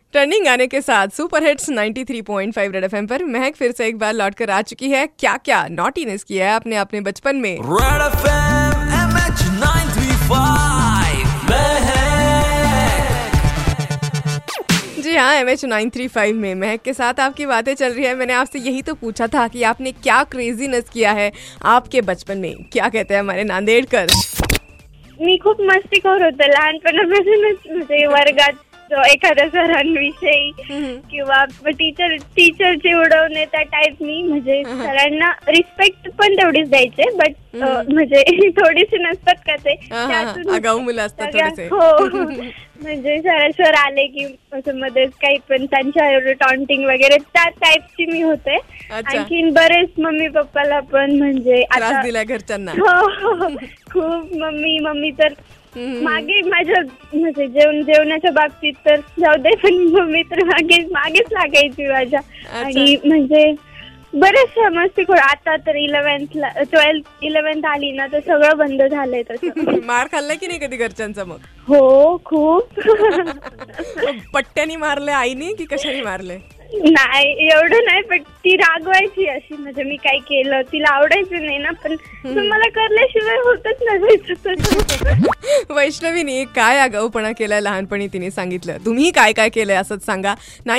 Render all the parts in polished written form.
Trending गाने के साथ सुपर हिट्स 93.5 रेड एफएम पर महक फिर से एक बार लौट कर आ चुकी है। क्या क्या नॉटीनेस किया है आपने अपने बचपन में। रेड एफएम MH 935 जी हाँ, MH 935 में महक के साथ आपकी बातें चल रही है। मैंने आपसे यही तो पूछा था कि आपने क्या क्रेजीनेस किया है आपके बचपन में। क्या कहते हैं हमारे नांदेडकर। मी खूप मस्तीखोर होते लहानपणापासूनच, म्हणजे वर्गात एखाद्या सरांविषयी किंवा टीचरचे उडवणे त्या टाईप मी, म्हणजे सरांना रिस्पेक्ट पण तेवढीच द्यायचे, बट म्हणजे थोडीशी नसतात का ते आगाऊ मुलं असतात थोडेसे. हो, म्हणजे सर आले की असं मध्येच काही पण त्यांच्या टॉन्टिंग वगैरे त्या टाईपची मी होते. आणखीन बरेच मम्मी पप्पाला पण म्हणजे त्रास दिला घरच्यांना. हो, खूप. मम्मी तर मागे माझ्या म्हणजे जेवणाच्या बाबतीत तर जाऊ दे, पण मम्मी तर मागेच लागायची माझ्या. आणि म्हणजे बरेचशा मस्तीखोर. आता तर 11th आली ना तर सगळं बंद झालंय तसं. मार खाल्लाय की नाही कधी घरच्यांचा मग? हो, खूप. पट्ट्यानी मारले आईने की कशाने मारले? नाही, एवढं नाही, पण ती रागवायची अशी. म्हणजे मी काय केलं तिला आवडायचं नाही ना, पण मला करल्याशिवाय होतच नसायचं. वैष्णवीने काय आगाऊपणा केलाय लहानपणी तिने सांगितलं. तुम्ही काय काय केलंय असंच सांगा.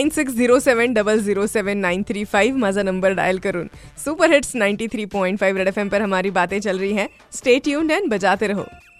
9607007935 माझा नंबर डायल करून. सुपर हिट्स 93.5 रेड एफएम पर हमारी बातें चल रही हैं. स्टे ट्यून्ड एंड बजाते रहो.